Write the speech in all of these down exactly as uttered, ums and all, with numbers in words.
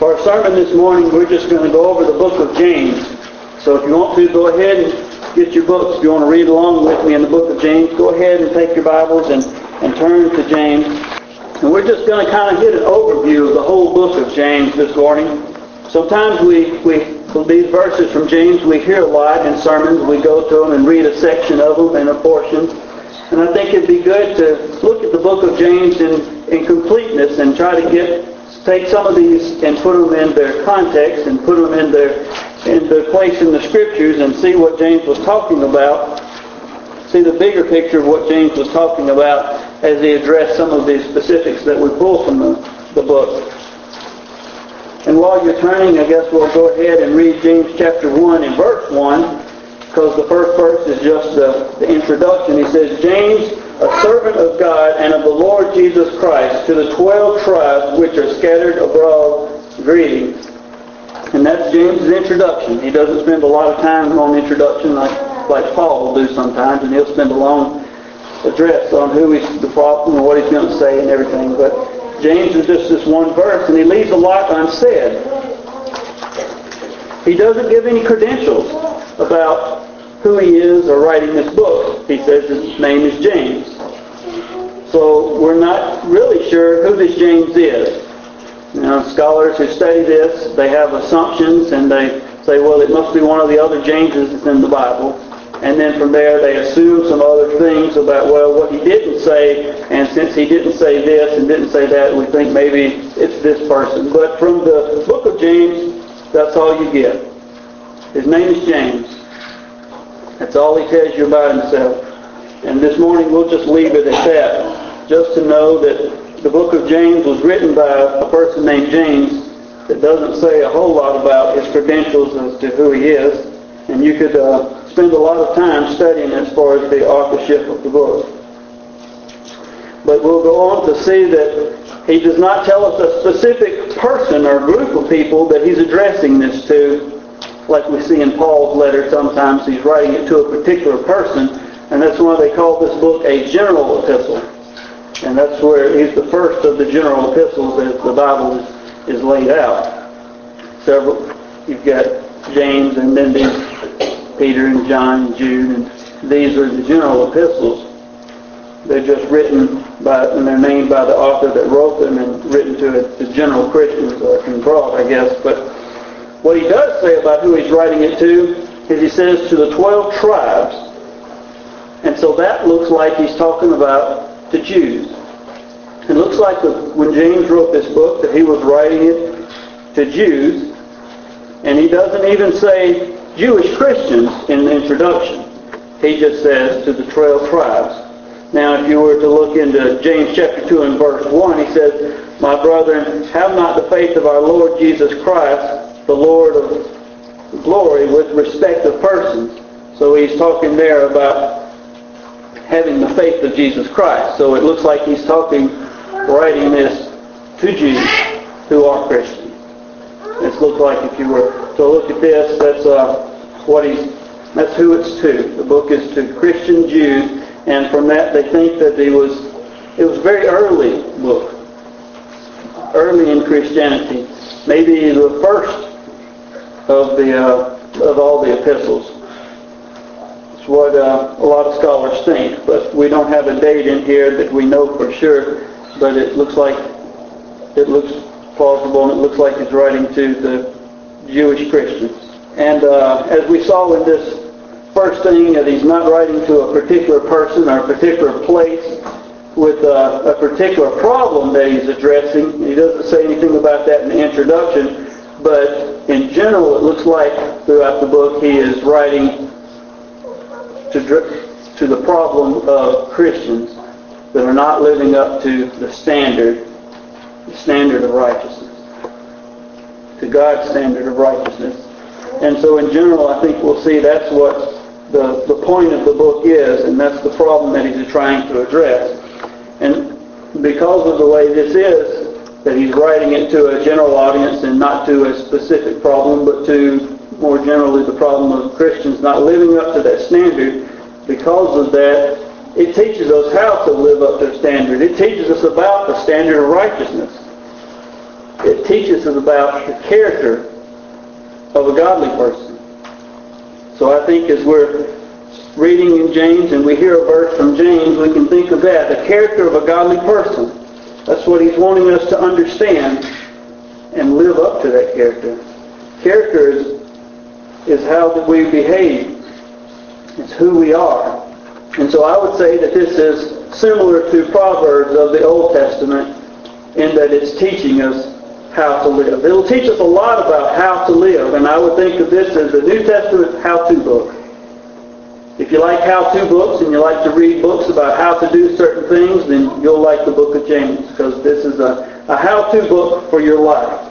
For our sermon this morning, we're just going to go over the book of James. So if you want to, go ahead and get your books. If you want to read along with me in the book of James, go ahead and take your Bibles and, and turn to James. And we're just going to kind of get an overview of the whole book of James this morning. Sometimes we, we these verses from James we hear a lot in sermons. We go to them and read a section of them and a portion. And I think it'd be good to look at the book of James in, in completeness and try to get take some of these and put them in their context and put them in their in their place in the Scriptures and see what James was talking about. See the bigger picture of what James was talking about as he addressed some of these specifics that we pull from the, the book. And while you're turning, I guess we'll go ahead and read James chapter one and verse one, because the first verse is just the, the introduction. He says, James, a servant of God and of the Lord Jesus Christ, to the twelve tribes which are scattered abroad, greetings. And that's James' introduction. He doesn't spend a lot of time on introduction like, like Paul will do sometimes, and he'll spend a long address on who he's the prophet and what he's going to say and everything. But James is just this one verse, and he leaves a lot unsaid. He doesn't give any credentials about who he is or writing this book. He says his name is James. So we're not really sure who this James is. You know, scholars who study this, they have assumptions and they say, well, it must be one of the other Jameses that's in the Bible. And then from there they assume some other things about, well, what he didn't say, and since he didn't say this and didn't say that, we think maybe it's this person. But from the book of James, that's all you get. His name is James. That's all he tells you about himself. And this morning we'll just leave it at that, just to know that the book of James was written by a person named James that doesn't say a whole lot about his credentials as to who he is. And you could uh, spend a lot of time studying as far as the authorship of the book. But we'll go on to see that he does not tell us a specific person or group of people that he's addressing this to, like we see in Paul's letter. Sometimes he's writing it to a particular person, and that's why they call this book a general epistle. And that's where he's the first of the general epistles as the Bible is, is laid out. Several, you've got James and then these Peter and John and Jude, and these are the general epistles. They're just written by, and they're named by the author that wrote them and written to, to general Christians uh, in broad, I guess. But what he does say about who he's writing it to is he says to the twelve tribes. And so that looks like he's talking about to Jews. It looks like the, when James wrote this book that he was writing it to Jews. And he doesn't even say Jewish Christians in the introduction. He just says to the twelve tribes. Now if you were to look into James chapter two and verse one, he says, my brethren, have not the faith of our Lord Jesus Christ, the Lord of glory, with respect of persons. So he's talking there about having the faith of Jesus Christ. So it looks like he's talking, writing this to Jews who are Christians. It looks like if you were to look at this, that's uh, what he's, that's who it's to. The book is to Christian Jews, and from that they think that it was, it was a very early book, early in Christianity, maybe the first of the uh, of all the epistles. It's what uh, a lot of scholars think, but we don't have a date in here that we know for sure. But it looks like it looks plausible, and it looks like he's writing to the Jewish Christians. And uh, as we saw in this first thing, that he's not writing to a particular person or a particular place with uh, a particular problem that he's addressing. He doesn't say anything about that in the introduction. But in general, it looks like throughout the book he is writing to, to the problem of Christians that are not living up to the standard, the standard of righteousness, to God's standard of righteousness. And so in general, I think we'll see that's what the, the point of the book is, and that's the problem that he's trying to address. And because of the way this is, that he's writing it to a general audience and not to a specific problem, but to more generally the problem of Christians not living up to that standard. Because of that, it teaches us how to live up to the standard. It teaches us about the standard of righteousness. it teaches us about the character of a godly person. So I think as we're reading in James and we hear a verse from James, we can think of that, the character of a godly person. That's what he's wanting us to understand and live up to that character. Character is, is how that we behave. It's who we are. And so I would say that this is similar to Proverbs of the Old Testament in that it's teaching us how to live. It'll teach us a lot about how to live, and I would think of this as the New Testament how-to book. If you like how-to books and you like to read books about how to do certain things, then you'll like the book of James, because this is a, a how-to book for your life.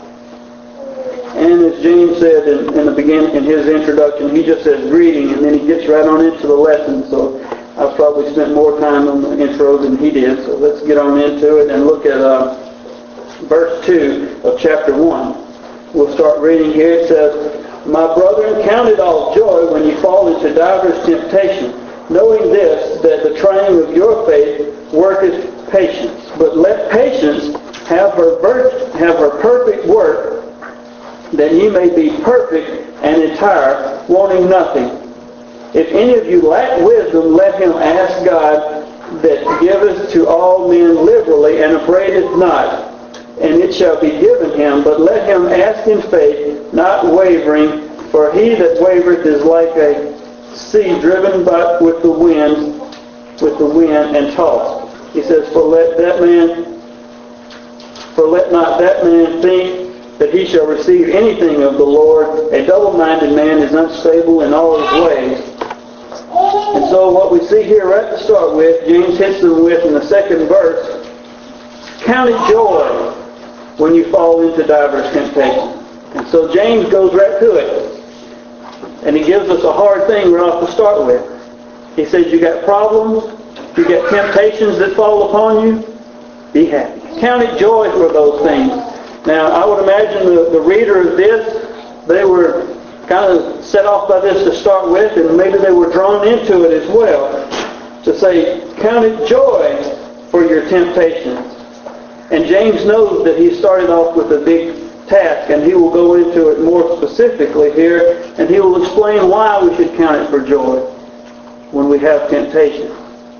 And as James said in, in the beginning, in his introduction, he just says reading, and then he gets right on into the lesson. So I've probably spent more time on the intro than he did. So let's get on into it and look at uh, verse two of chapter one. We'll start reading here. It says, "My brethren, count it all joy when you fall into divers temptation, knowing this, that the trying of your faith worketh patience. But let patience have her, vir- have her perfect work, that ye may be perfect and entire, wanting nothing. If any of you lack wisdom, let him ask God, that giveth to all men liberally, and upbraideth not, and it shall be given him. But let him ask in faith, not wavering, for he that wavereth is like a sea driven by, with the wind, with the wind and tossed." He says, "For let that man, for let not that man think that he shall receive anything of the Lord. A double-minded man is unstable in all his ways." And so what we see here right to start with, James hits them with in the second verse, count it joy when you fall into diverse temptation. And so James goes right to it. And he gives us a hard thing right off to start with. He says, you got problems, you got temptations that fall upon you, be happy. Count it joy for those things. Now, I would imagine the, the reader of this, they were kind of set off by this to start with, and maybe they were drawn into it as well, to say, count it joy for your temptations. And James knows that he started off with a big task, and he will go into it more specifically here, and he will explain why we should count it for joy when we have temptation.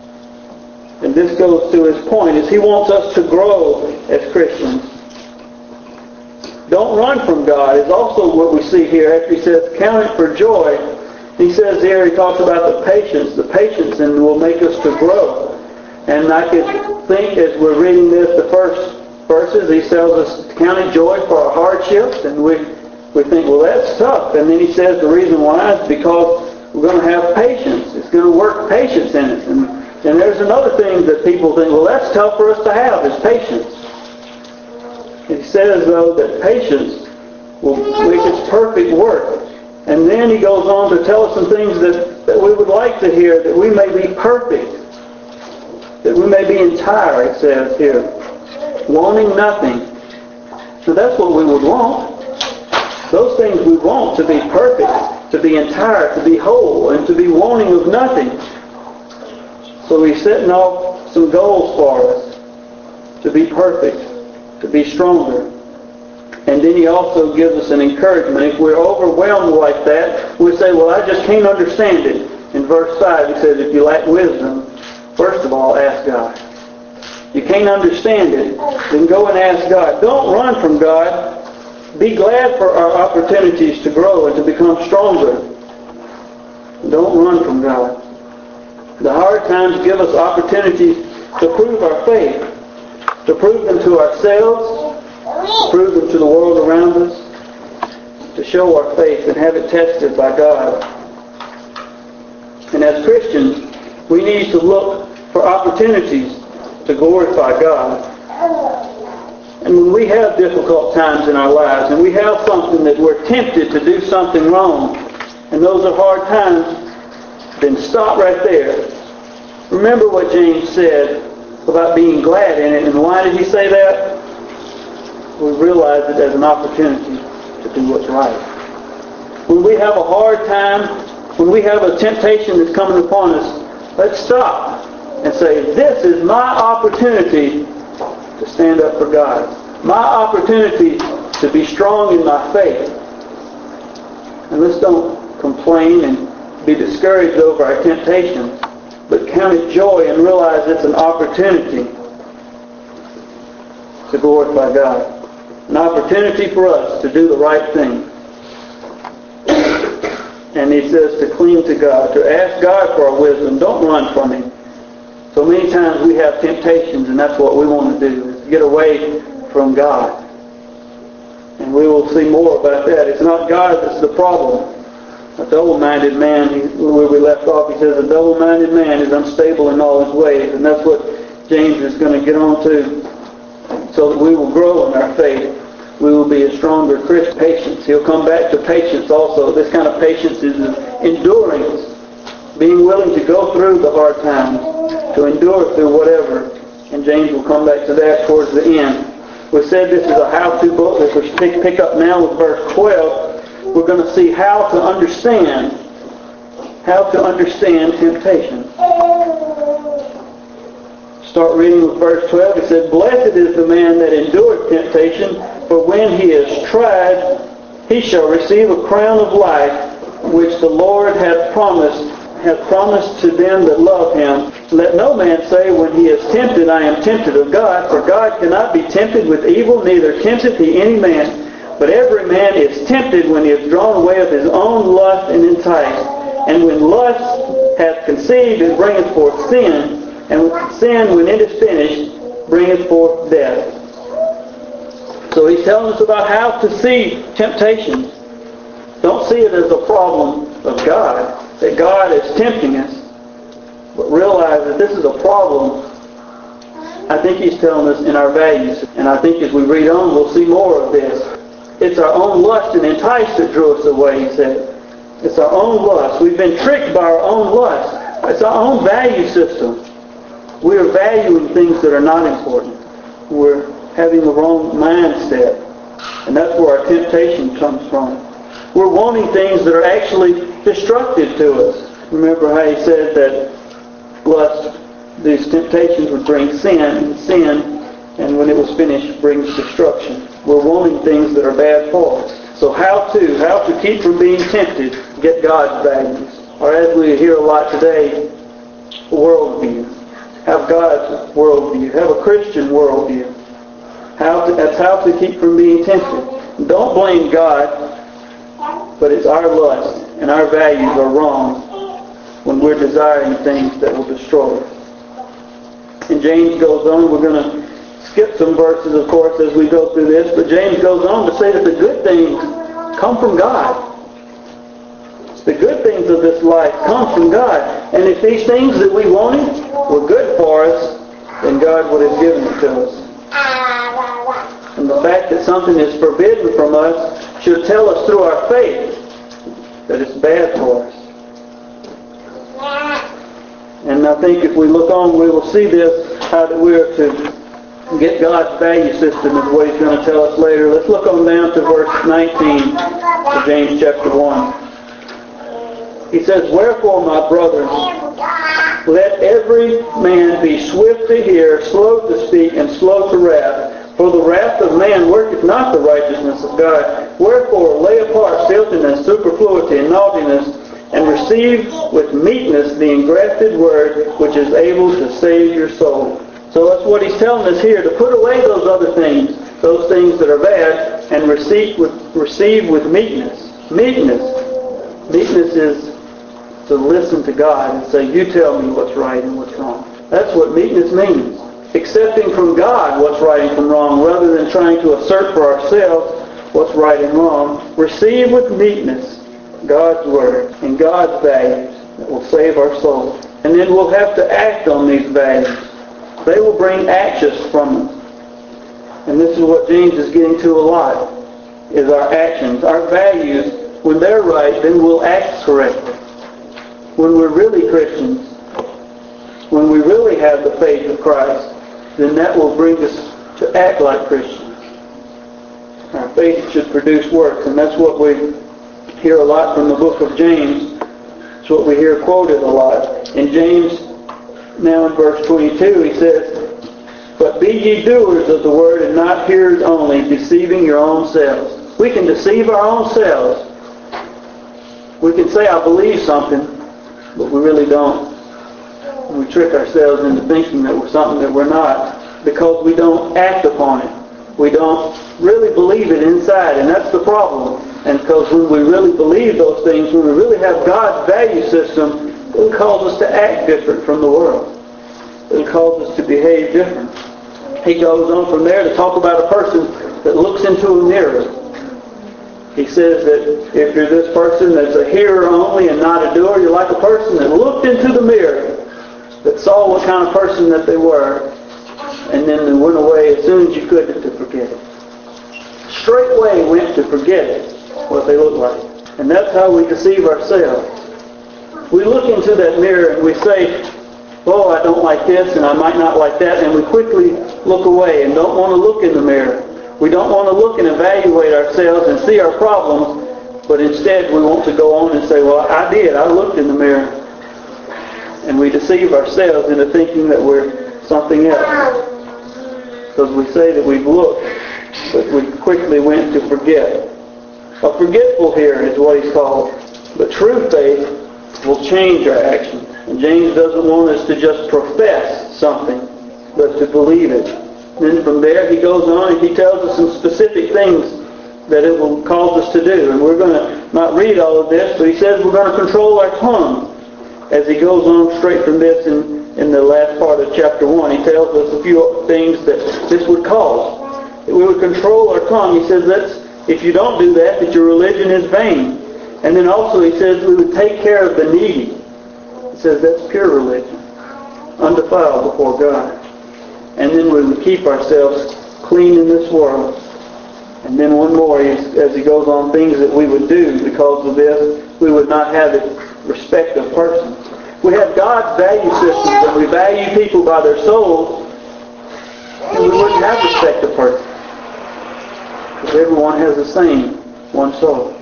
And this goes to his point, is he wants us to grow as Christians. Don't run from God is also what we see here after he says, count it for joy. He says here, he talks about the patience. The patience and will make us to grow. And I could think as we're reading this, the first verses, he tells us to count it joy for our hardships. And we, we think, well, that's tough. And then he says the reason why is because we're going to have patience. It's going to work patience in us. And, and there's another thing that people think, well, that's tough for us to have, is patience. He says, though, that patience will make its perfect work. And then he goes on to tell us some things that, that we would like to hear, that we may be perfect, that we may be entire, it says here, wanting nothing. So that's what we would want. Those things we want, to be perfect, to be entire, to be whole, and to be wanting of nothing. So he's setting off some goals for us, to be perfect, to be stronger. And then he also gives us an encouragement. If we're overwhelmed like that, we say, well, I just can't understand it. In verse five, he says, if you lack wisdom, first of all, ask God. You can't understand it, then go and ask God. Don't run from God. Be glad for our opportunities to grow and to become stronger. Don't run from God. The hard times give us opportunities to prove our faith, to prove them to ourselves, to prove them to the world around us, to show our faith and have it tested by God. And as Christians, we need to look for opportunities to glorify God. And when we have difficult times in our lives, and we have something that we're tempted to do something wrong, and those are hard times, then stop right there. Remember what James said about being glad in it. And why did he say that? We realize it as an opportunity to do what's right. When we have a hard time, when we have a temptation that's coming upon us, let's stop and say, this is my opportunity to stand up for God. My opportunity to be strong in my faith. And let's don't complain and be discouraged over our temptations, but count it joy and realize it's an opportunity to glorify God. An opportunity for us to do the right thing. And he says to cling to God, to ask God for our wisdom. Don't run from Him. So many times we have temptations, and that's what we want to do, is get away from God. And we will see more about that. It's not God that's the problem. A double-minded man, he, where we left off, he says, a double-minded man is unstable in all his ways. And that's what James is going to get on to, so that we will grow in our faith. We will be a stronger Christian. Patience. He'll come back to patience also. This kind of patience is endurance. Being willing to go through the hard times. To endure through whatever. And James will come back to that towards the end. We said this is a how-to book. If we pick, pick up now with verse twelve, we're going to see how to understand, how to understand temptation. Start reading with verse twelve. It says, blessed is the man that endureth temptation, for when he is tried, he shall receive a crown of life, which the Lord hath promised, hath promised to them that love Him. Let no man say when he is tempted, I am tempted of God, for God cannot be tempted with evil, neither tempteth He any man. But every man is tempted when he is drawn away of his own lust and enticed. And when lust hath conceived, it bringeth forth sin. And sin, when it is finished, bringeth forth death. So he's telling us about how to see temptations. Don't see it as a problem of God, that God is tempting us. But realize that this is a problem, I think he's telling us, in our values. And I think as we read on, we'll see more of this. It's our own lust and entice that drew us away, he said. It's our own lust. We've been tricked by our own lust. It's our own value system. We are valuing things that are not important. We're having the wrong mindset. And that's where our temptation comes from. We're wanting things that are actually destructive to us. Remember how he said that lust, these temptations would bring sin, and sin, and when it was finished, brings destruction. We're wanting things that are bad for us. So how to, how to keep from being tempted, get God's values. Or as we hear a lot today, worldview. Have God's worldview. Have a Christian worldview. How to, that's how to keep from being tempted. Don't blame God, but it's our lust and our values are wrong when we're desiring things that will destroy us. And James goes on, we're going to skip some verses, of course, as we go through this, but James goes on to say that the good things come from God. The good things of this life come from God. And if these things that we wanted were good for us, then God would have given it to us. And the fact that something is forbidden from us should tell us through our faith that it's bad for us. And I think if we look on, we will see this, how that we are to get God's value system is what he's going to tell us later. Let's look on down to verse nineteen of James chapter one. He says, wherefore, my brethren, let every man be swift to hear, slow to speak, and slow to wrath. For the wrath of man worketh not the righteousness of God. Wherefore, lay apart filthiness, superfluity, and naughtiness, and receive with meekness the engrafted word, which is able to save your soul. So that's what he's telling us here, to put away those other things, those things that are bad, and receive with, receive with meekness. Meekness. Meekness is to listen to God and say, you tell me what's right and what's wrong. That's what meekness means. Accepting from God what's right and from wrong, rather than trying to assert for ourselves what's right and wrong. Receive with meekness God's word and God's values that will save our souls. And then we'll have to act on these values. They will bring actions from us. And this is what James is getting to a lot, is our actions. Our values, when they're right, then we'll act correctly. When we're really Christians, when we really have the faith of Christ, then that will bring us to act like Christians. Our faith should produce works, and that's what we hear a lot from the book of James. It's what we hear quoted a lot. In James, now in verse twenty-two, he says, But be ye doers of the word and not hearers only, deceiving your own selves. We can deceive our own selves. We can say, I believe something, but we really don't. We trick ourselves into thinking that we're something that we're not because we don't act upon it. We don't really believe it inside, and that's the problem. And because when we really believe those things, when we really have God's value system, it'll cause us to act different from the world. It'll cause us to behave different. He goes on from there to talk about a person that looks into a mirror. He says that if you're this person that's a hearer only and not a doer, you're like a person that looked into the mirror, that saw what kind of person that they were, and then they went away as soon as you could to forget it. Straightway went to forget what they looked like. And that's how we deceive ourselves. We look into that mirror and we say, oh, I don't like this and I might not like that, and we quickly look away and don't want to look in the mirror. We don't want to look and evaluate ourselves and see our problems, but instead we want to go on and say, well, I did. I looked in the mirror. And we deceive ourselves into thinking that we're something else. Because we say that we've looked, but we quickly went to forget. A forgetful hearer is what he's called. But true faith will change our actions. And James doesn't want us to just profess something, but to believe it. Then from there he goes on and he tells us some specific things that it will cause us to do. And we're going to not read all of this, but he says we're going to control our tongue. As he goes on straight from this in, in the last part of chapter one, he tells us a few things that this would cause. That we would control our tongue. He says that's if you don't do that, that your religion is vain. And then also he says we would take care of the needy. He says that's pure religion, undefiled before God. And then we would keep ourselves clean in this world. And then one more, as he goes on, things that we would do because of this, we would not have it respect of persons. We have God's value system that we value people by their souls, and we wouldn't have respect of persons. Because everyone has the same one soul.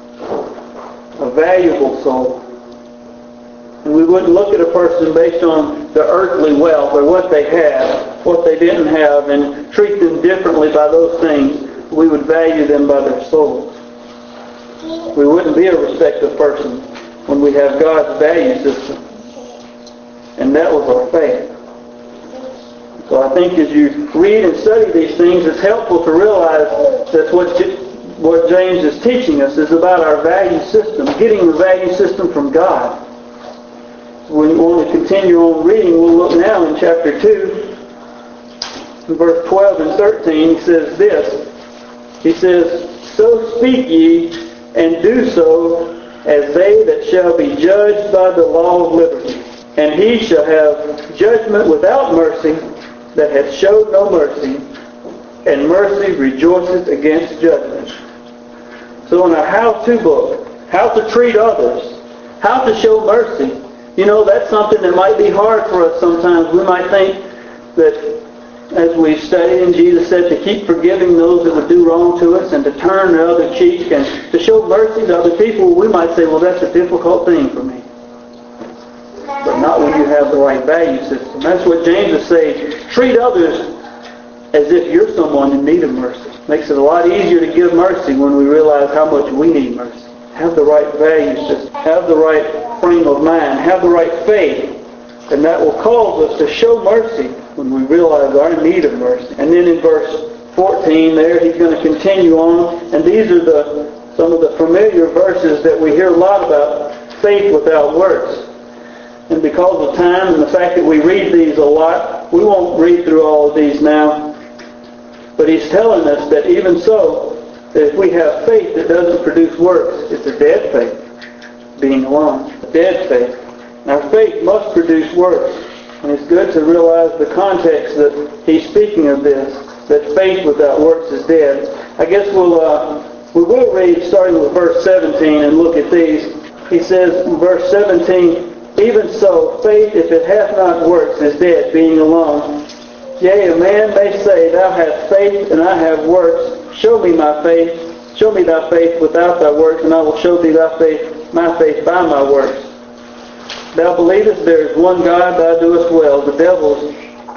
A valuable soul. And we wouldn't look at a person based on their earthly wealth or what they had, what they didn't have, and treat them differently by those things. We would value them by their souls. We wouldn't be a respected person when we have God's value system. And that was our faith. So I think as you read and study these things, it's helpful to realize that what, what James is teaching us is about our value system, getting the value system from God. When we want to continue on reading, we'll look now in chapter two, in verse twelve and thirteen, he says this. He says, so speak ye, and do so, as they that shall be judged by the law of liberty. And he shall have judgment without mercy, that hath showed no mercy, and mercy rejoiceth against judgment. So in our how-to book, how to treat others, how to show mercy, you know, that's something that might be hard for us sometimes. We might think that as we study, and Jesus said to keep forgiving those that would do wrong to us and to turn the other cheek and to show mercy to other people, we might say, well, that's a difficult thing for me. But not when you have the right value system. That's what James is saying. Treat others as if you're someone in need of mercy. Makes it a lot easier to give mercy when we realize how much we need mercy. Have the right value system. Have the right frame of mind. Have the right faith. And that will cause us to show mercy when we realize our need of mercy. And then in verse fourteen there, he's going to continue on. And these are the some of the familiar verses that we hear a lot about, faith without works. And because of time and the fact that we read these a lot, we won't read through all of these now. But he's telling us that even so, that if we have faith that doesn't produce works, it's a dead faith, being alone. A dead faith. Our faith must produce works. And it's good to realize the context that he's speaking of this, that faith without works is dead. I guess we'll uh, we will read starting with verse seventeen and look at these. He says in verse seventeen, even so, faith, if it hath not works, is dead, being alone. Yea, a man may say, thou hast faith, and I have works. Show me my faith. Show me thy faith without thy works, and I will show thee thy faith, my faith by my works. Thou believest there is one God, thou doest well. The devils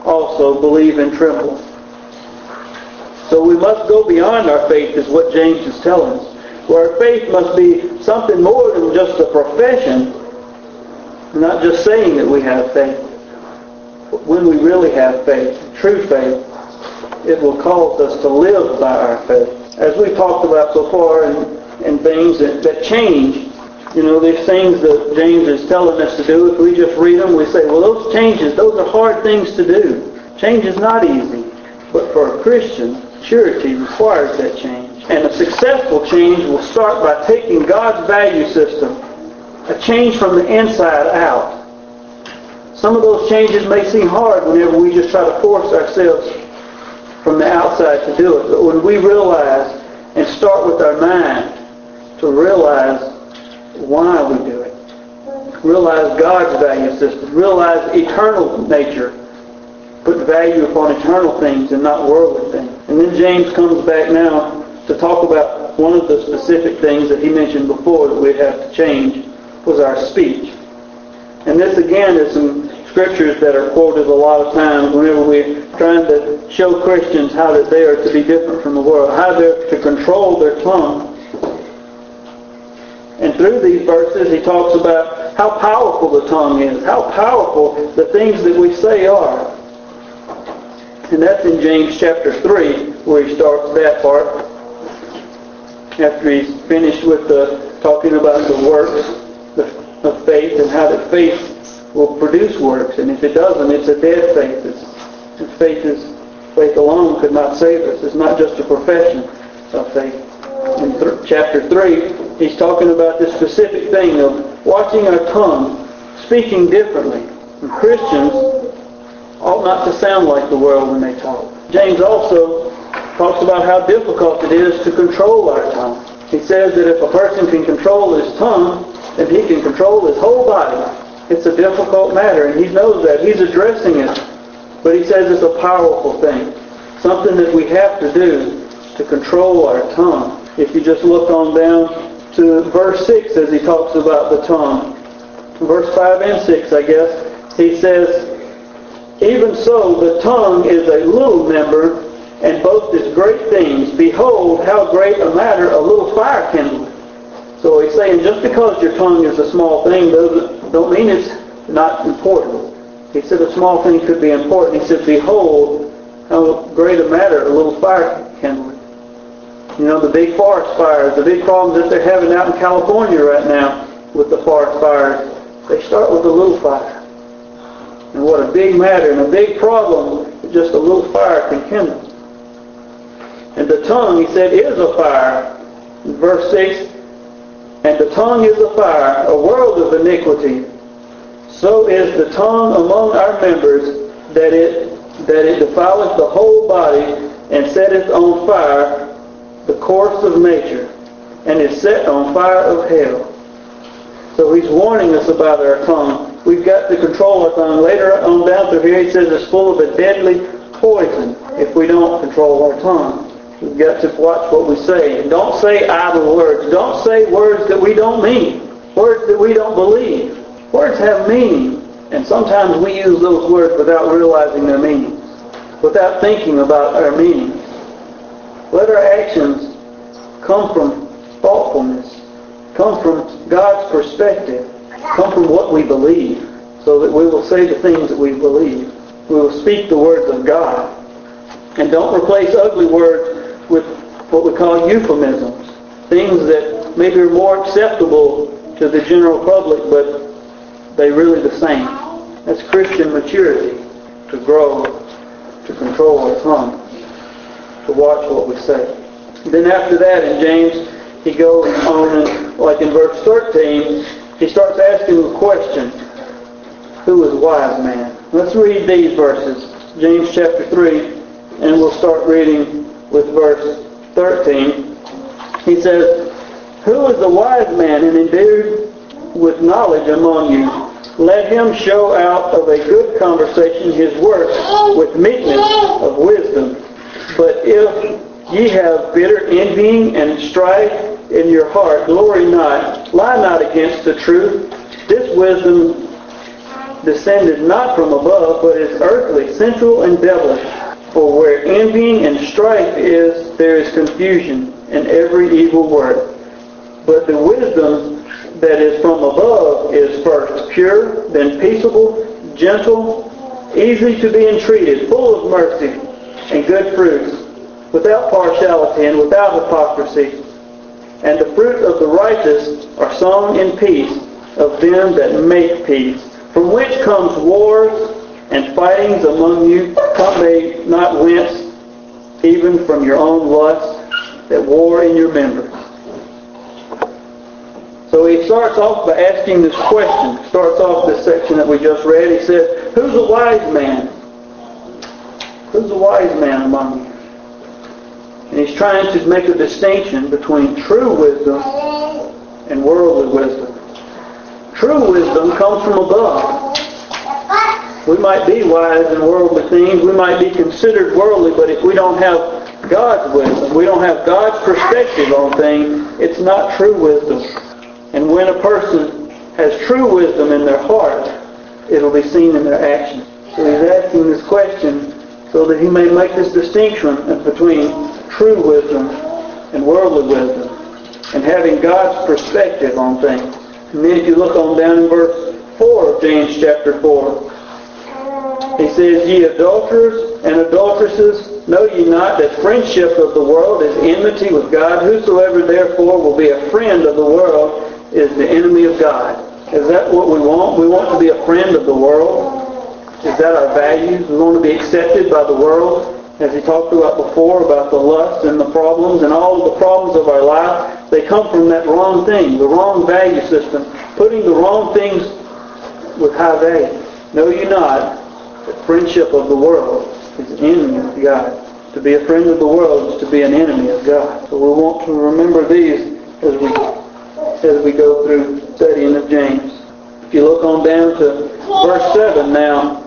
also believe and tremble. So we must go beyond our faith, is what James is telling us. Where our faith must be something more than just a profession, not just saying that we have faith. But when we really have faith, true faith, it will cause us to live by our faith. As we've talked about so far, and, and things that, that change, you know, these things that James is telling us to do, if we just read them, we say, well, those changes, those are hard things to do. Change is not easy. But for a Christian, maturity requires that change. And a successful change will start by taking God's value system, a change from the inside out. Some of those changes may seem hard whenever we just try to force ourselves from the outside to do it. But when we realize and start with our mind to realize why we do it, realize God's value system, realize eternal nature, put value upon eternal things and not worldly things. And then James comes back now to talk about one of the specific things that he mentioned before that we'd have to change was our speech. And this again is some scriptures that are quoted a lot of times whenever we're trying to show Christians how that they are to be different from the world, how they're to control their tongue. And through these verses he talks about how powerful the tongue is, how powerful the things that we say are. And that's in James chapter three where he starts that part. After he's finished with the talking about the works of faith and how that faith will produce works. And if it doesn't, it's a dead faith. It's, faith is faith alone could not save us. It's not just a profession of faith. In th- chapter three, he's talking about this specific thing of watching our tongue, speaking differently. And Christians ought not to sound like the world when they talk. James also talks about how difficult it is to control our tongue. He says that if a person can control his tongue, then he can control his whole body. It's a difficult matter, and he knows that. He's addressing it. But he says it's a powerful thing. Something that we have to do to control our tongue. If you just look on down to verse six as he talks about the tongue. Verse five and six, I guess, he says, even so, the tongue is a little member, and boasteth great things. Behold, how great a matter a little fire kindleth. So he's saying just because your tongue is a small thing doesn't don't mean it's not important. He said a small thing could be important. He said, behold, how great a matter a little fire kindleth. You know, the big forest fires, the big problems that they're having out in California right now with the forest fires, they start with a little fire. And what a big matter and a big problem just a little fire can kindle. And the tongue, he said, is a fire. In verse six, and the tongue is a fire, a world of iniquity. So is the tongue among our members, that it that it defileth the whole body, and setteth on fire the course of nature, and is set on fire of hell. So he's warning us about our tongue. We've got to control our tongue. Later on down through here, he says it's full of a deadly poison if we don't control our tongue. We've got to watch what we say. And don't say idle words. Don't say words that we don't mean. Words that we don't believe. Words have meaning. And sometimes we use those words without realizing their meanings. Without thinking about our meanings. Let our actions come from thoughtfulness. Come from God's perspective. Come from what we believe. So that we will say the things that we believe. We will speak the words of God. And don't replace ugly words with what we call euphemisms. Things that maybe are more acceptable to the general public, but they're really the same. That's Christian maturity, to grow, to control our tongue, to watch what we say. Then after that in James, he goes on, and like in verse thirteen, he starts asking the question, who is a wise man? Let's read these verses. James chapter three, and we'll start reading with verse thirteen. He says, who is the wise man and endued with knowledge among you? Let him show out of a good conversation his works with meekness of wisdom. But if ye have bitter envying and strife in your heart, glory not, lie not against the truth. This wisdom descended not from above, but is earthly, sensual, and devilish. For where envying and strife is, there is confusion and every evil work. But the wisdom that is from above is first pure, then peaceable, gentle, easy to be entreated, full of mercy and good fruits, without partiality and without hypocrisy. And the fruit of the righteous are sown in peace of them that make peace. From which comes wars and fightings among you, come they not whence, even from your own lusts that war in your members. So he starts off by asking this question. Starts off this section that we just read. He said, who's a wise man? Who's a wise man among you? And he's trying to make a distinction between true wisdom and worldly wisdom. True wisdom comes from above. We might be wise in worldly things. We might be considered worldly, but if we don't have God's wisdom, we don't have God's perspective on things, it's not true wisdom. And when a person has true wisdom in their heart, it'll be seen in their actions. So he's asking this question so that he may make this distinction between true wisdom and worldly wisdom, and having God's perspective on things. And then if you look on down in verse four of James chapter four, he says, ye adulterers and adulteresses, know ye not that friendship of the world is enmity with God? Whosoever therefore will be a friend of the world is the enemy of God. Is that what we want? We want to be a friend of the world? Is that our values? We want to be accepted by the world? As he talked about before, about the lust and the problems and all of the problems of our life, they come from that wrong thing, the wrong value system, putting the wrong things with high value. Know ye not that friendship of the world is an enemy of God? To be a friend of the world is to be an enemy of God. So we want to remember these as we as we go through studying of James. If you look on down to verse seven now,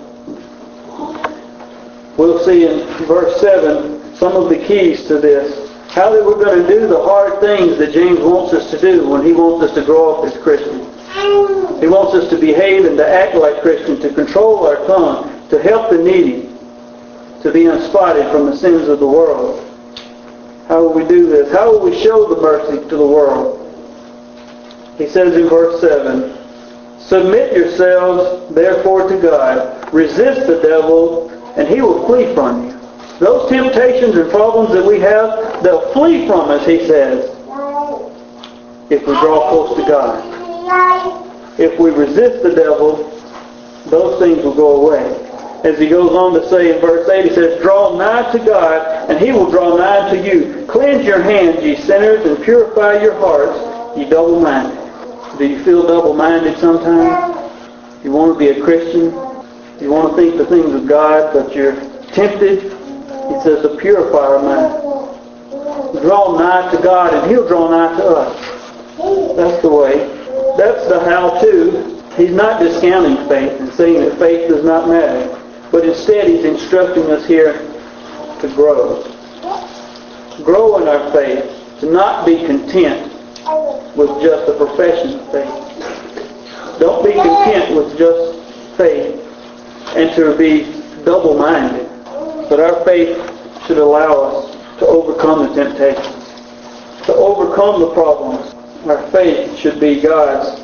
we'll see in verse seven some of the keys to this. How that we're going to do the hard things that James wants us to do when he wants us to grow up as Christians. He wants us to behave and to act like Christians, to control our tongue, to help the needy, to be unspotted from the sins of the world. How will we do this? How will we show the mercy to the world? He says in verse seven, submit yourselves therefore to God. Resist the devil, and he will flee from you. Those temptations and problems that we have, they'll flee from us, he says, if we draw close to God. If we resist the devil, those things will go away. As he goes on to say in verse eight, he says, draw nigh to God, and he will draw nigh to you. Cleanse your hands, ye sinners, and purify your hearts, ye double-minded. Do you feel double-minded sometimes? You want to be a Christian? You want to think the things of God, but you're tempted? He says to purify our mind. Draw nigh to God, and he'll draw nigh to us. That's the way. That's the how-to. He's not discounting faith and saying that faith does not matter. But instead, he's instructing us here to grow. Grow in our faith. To not be content with just a profession of faith. Don't be content with just faith and to be double-minded. But our faith should allow us to overcome the temptations, to overcome the problems. Our faith should be God's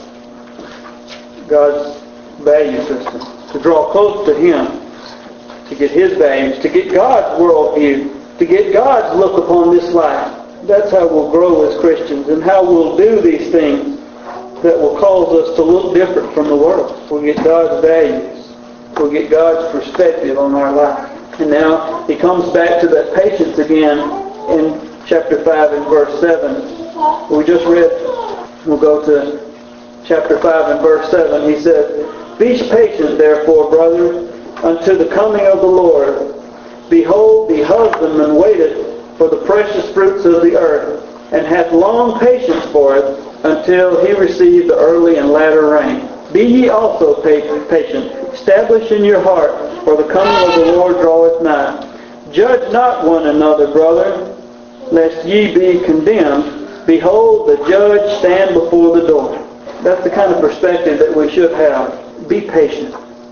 God's value system, to draw close to Him, to get His values, to get God's worldview, to get God's look upon this life. That's how we'll grow as Christians, and how we'll do these things that will cause us to look different from the world. We'll get God's values. We'll get God's perspective on our life. And now he comes back to that patience again in chapter five and verse seven. We just read, we'll go to chapter five and verse seven. He said, be patient therefore, brothers, unto the coming of the Lord. Behold, the husbandman waiteth for the precious fruits of the earth, and hath long patience for it, until he receive the early and latter rain. Be ye also patient, establish in your heart, for the coming of the Lord draweth nigh. Judge not one another, brethren, lest ye be condemned. Behold, the judge stand before the door. That's the kind of perspective that we should have. Be patient.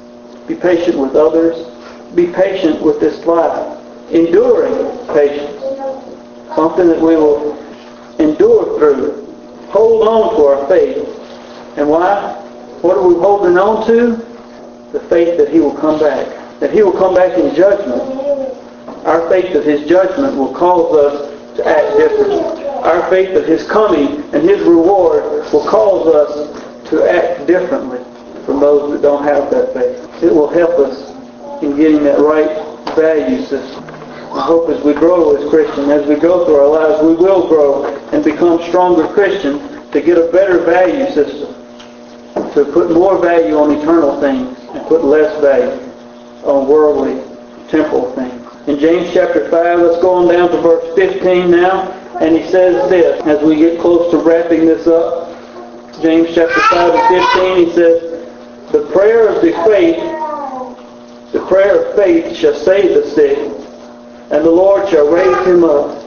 Be patient with others. Be patient with this life. Enduring patience. Something that we will endure through. Hold on to our faith. And why? What are we holding on to? The faith that He will come back. That He will come back in judgment. Our faith of His judgment will cause us to act differently. Our faith of His coming and His reward will cause us to act differently from those that don't have that faith. It will help us in getting that right value system. I hope as we grow as Christians, as we go through our lives, we will grow and become stronger Christians to get a better value system, to put more value on eternal things and put less value on worldly, temporal things. In James chapter five, let's go on down to verse fifteen now, and he says this, as we get close to wrapping this up. James chapter five and fifteen, he says, The prayer of the faith, the prayer of faith shall save the sick, and the Lord shall raise him up.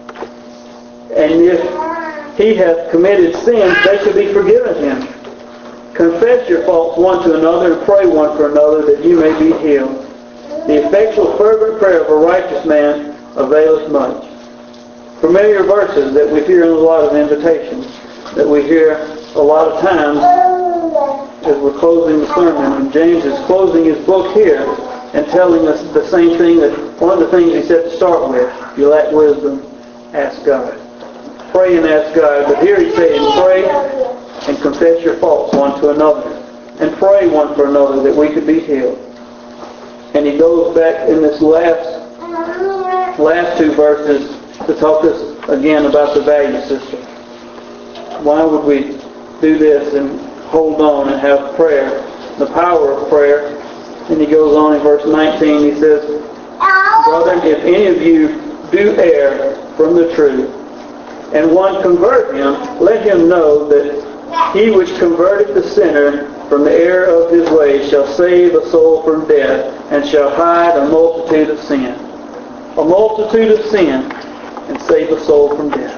And if he hath committed sins, they shall be forgiven him. Confess your faults one to another, and pray one for another, that you may be healed. The effectual fervent prayer of a righteous man availeth much. Familiar verses that we hear in a lot of invitations, that we hear a lot of times as we're closing the sermon. And James is closing his book here and telling us the same thing, that one of the things he said to start with, you lack wisdom, ask God. Pray and ask God. But here he's saying, pray and confess your faults one to another. And pray one for another that we could be healed. And he goes back in this last last two verses to talk us again about the value system. Why would we do this and hold on and have prayer, the power of prayer? And he goes on in verse nineteen, he says, Brethren, if any of you do err from the truth, and one convert him, let him know that he which converteth the sinner from the error of his ways shall save a soul from death, and shall hide a multitude of sin. A multitude of sin, and save a soul from death.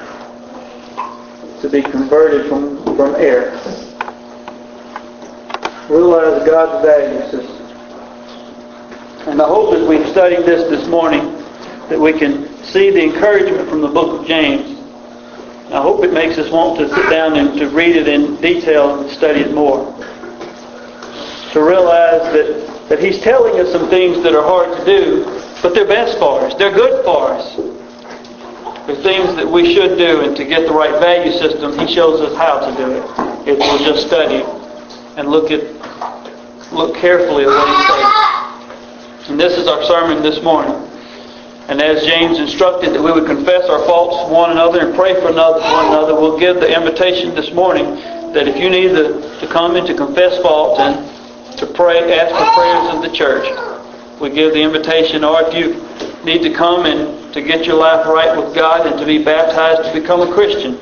To be converted from, from error. Realize God's value system. And I hope as we've studied this this morning that we can see the encouragement from the book of James. I hope it makes us want to sit down and to read it in detail and study it more. To realize that, that he's telling us some things that are hard to do, but they're best for us. They're good for us. They're things that we should do, and to get the right value system, he shows us how to do it. If we'll just study and look at look carefully at what he says. And this is our sermon this morning. And as James instructed that we would confess our faults to one another and pray for another, one another, we'll give the invitation this morning that if you need to, to come in to confess faults and to pray, ask for prayers of the church, we give the invitation. Or if you need to come and to get your life right with God and to be baptized to become a Christian,